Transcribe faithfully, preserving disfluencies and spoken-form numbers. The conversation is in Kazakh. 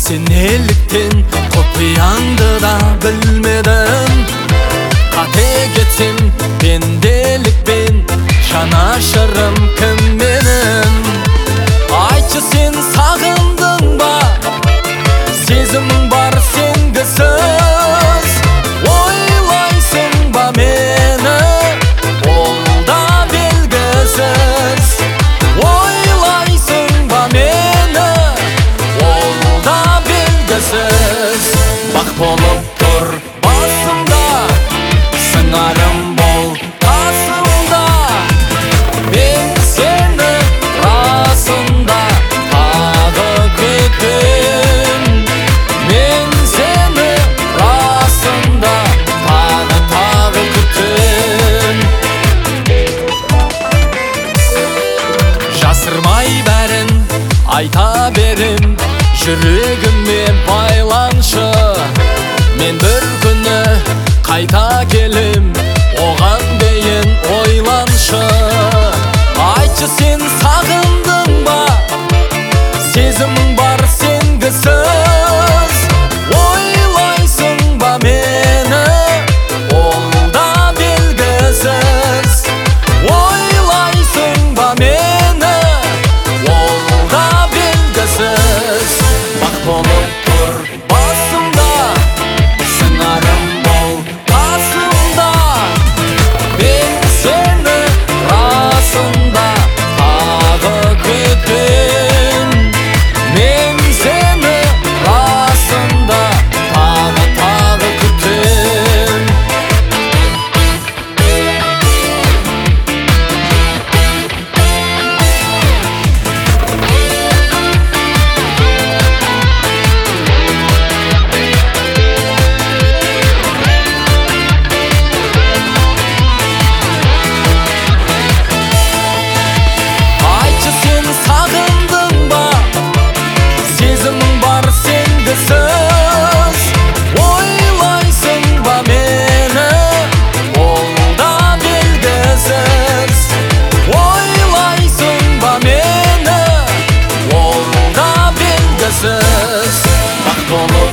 Sen nеліктен құпиянды да білмедің. Қате кетсем пенделікпен, жанашырым кім менің? Айтшы, сен сағындың ба? Сезімің бар сенгісіз. Ойлайсың ба мені? Ол да белгісіз. Ойлайсың ба мені? Ол да белгісіз. Бақ болып тұр басымда, сыңарым бол қасымда. Мен сені расында тағы күтем. Мен сені расында тағы тағы күтем. Жасырмай бәрін айта берем, жүрегіме байланшы. Мен бір күні қайта келем, оған дейін ойланшы. Айтшы, сен сағындың ба? Сезімің бар сенгісіз. Ойлайсың ба мені? Ол да белгісіз. Ойлайсың ба мені? Ол да белгісіз. Бақ болып тұр басымда, сыңарым бол қасымда. Мен сені расында тағы күтем. Мен сені расында тағы тағы күтем. Айтшы, сен сағындың ба? Сезімің бар сенгісіз. Ойлайсың ба мені? Ол да белгісіз. Ойлайсың ба мені? Ол да белгісіз. Бақ болып